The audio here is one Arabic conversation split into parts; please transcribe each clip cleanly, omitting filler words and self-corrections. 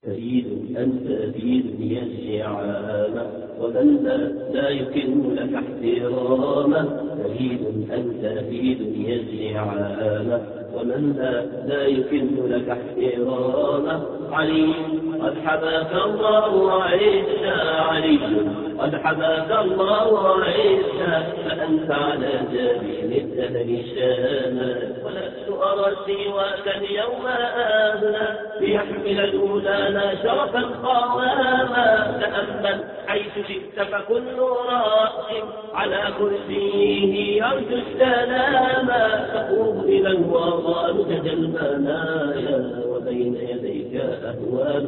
فريد أنت في دنيا الشعامة ومن لا يكن لك احترامه. فريد أنت في دنيا الشعامة ومن لا يكن لك احترامه. علي قد حباك الله وعزا، علي قد حباك الله وعزا، فأنت على جبين الدهر شامة. ولست أرى سواك اليوم أهلا ليحمل الأولانا شرفا قواما. تأمل حيث شئت فكل رأس على كرسيه يرجو السلام. تقوم إلى الوراء نتج المنايا وبين يديك أهوال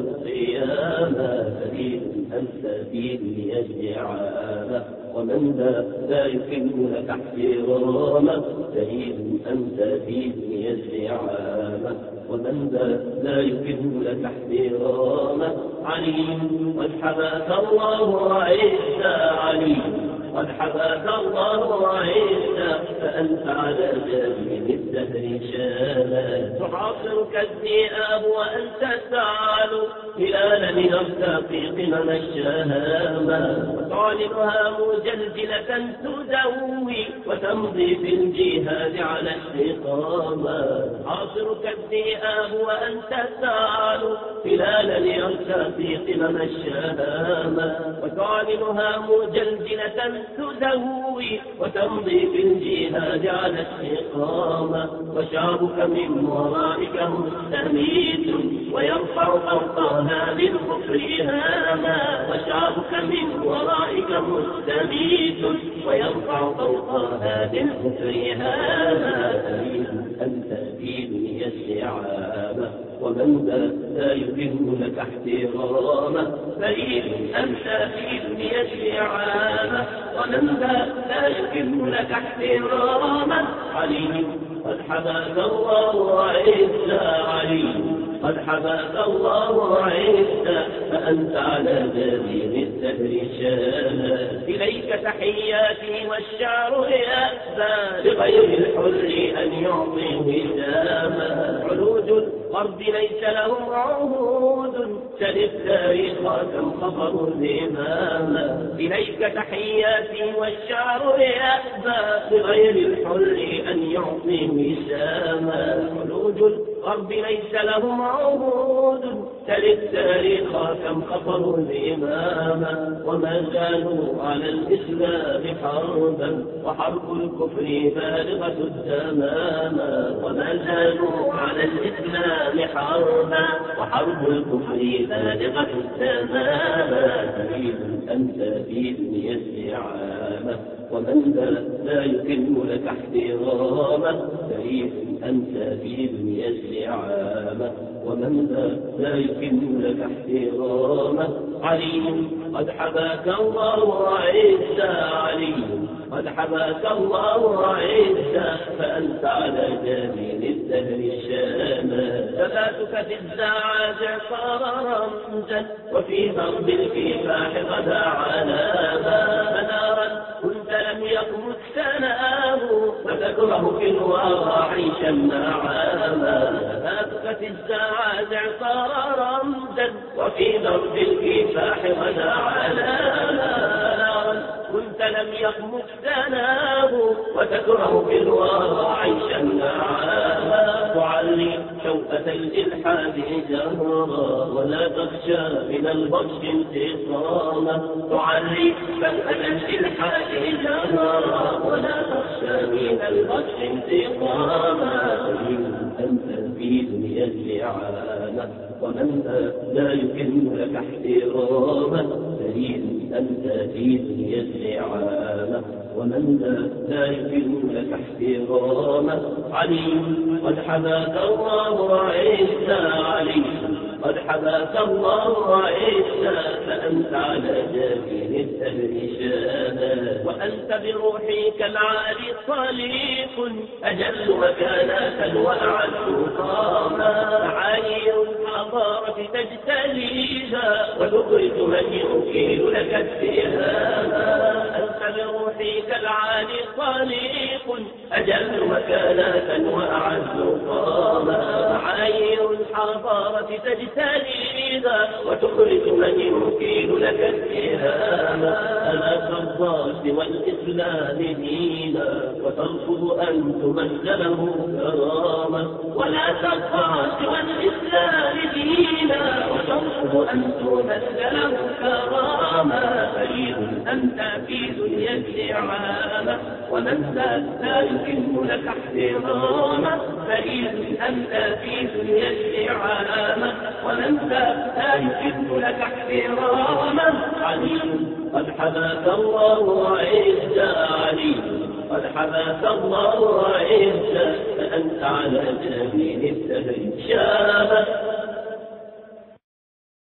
القيامة. فريد أنت في دنيا الشعامة ومن لا يكن لك احترامه. فريد أنت في دنيا الشعامة ومن لا يكن لك احترامه. علي قد حباك الله وعزا، علي قد حباك الله وعزا، فأنت على جبين الدهر شامة. تعاصرك الذئاب وأنت تعلو هلالا يرتقي قمم الشهامة. وتعلنها مجلجلة تدوي وتمضي في الجهاد على استقامة. تعاصرك الذئاب وأنت تعلو هلالا يرتقي قمم الشهامة. وتعلنها مجلجلة تدوي وتمضي في الجهاد على استقامة. وشعبك من ورائك مستميت ويرفع فوقها بالكفر هاما. وشعبك من ورائك مستميت ويرفع فوقها بالكفر هاما. فريد أنت في دنيا الشعامة ومن لا يكن لك احترامه. فريد أنت في دنيا الشعامة ومن لا يكن لك احترامه. علي قد حباك الله وعزا، علي قد حباك الله وعزا، فأنت على جبين الدهر شامة. إليك تحياتي والشعر يأبى لغير الحر أن يعطي وساما. علوج الأرض ليس لهم عهود سل التاريخ كم خطروا الإماما. إليك تحياتي والشعر يأبى لغير الحر أن يعطي وساما. علوج الأرض ليس لهم عهود سل التاريخ كم خطروا الإماما. وما زالوا على الإسلام حربا وحرب الكفر بالغة التماما. وما زالوا على الإسلام حربا وحرب الكفر بالغة التماما. فريد أنت في دنيا الشعامة ومن لا يكن لك احترامه. فريد أنت في دنيا الشعامة ومن لا يكن لك احترامه. علي قد حباك الله وعزا، علي قد حباك الله وعزا، فأنت على جبين الدهر شامة. ثباتك في الزعازع صار رمزا وفي ضرب الكفاح غدا علامة. منارا كنت لم يقمت سناه وتكره في الورى عيشا نعاما. ثباتك في الزعازع صار رمزا وفي ضرب الكفاح غدا علامة. كنت لم يخمس سناه وتكره في الورى عيشا نعاما. تعلي شوكة الإلحاد جهرا ولا تخشى من البطش انتصاما. تعلي شوكة الإلحاد جهرا ولا تخشى من البطش انتصاما. أنت في دنيا الشعامة ومن لا يكن لك احترامه. فريد أنت في دنيا الشعامة ومن لا يكن لك احترامه. علي قد حباك الله وعزا، علي قد حباك الله وعزا، فأنت على جبين الدهر شامة. وأنت بروحي كالعالي صليق أجل مكانة وأعز مقاما. معالي الحضارة تجتليها وتخرج من يكيل لك السهام. أنت بروحي كالعالي خليق أجل مكانة وأعز قاما. معايير الحضارة تجتليها وتخرج من يكيل لك السهام. ألا ترضى سوى الإسلام دينا وترفض أن تمثله كرامة. ولا ترضى سوى الإسلام دينا وترفض أن تمثله كرامة. فريد أنت في دنيا الزعامة ومن لا يمكن لك احترامه. فريد أنت في دنيا الزعامة ومن لا يمكن لك احترامه. علي قد حماك الله عزا. علي قد حماك الله عزا فأنت على جبين الدهر شامة.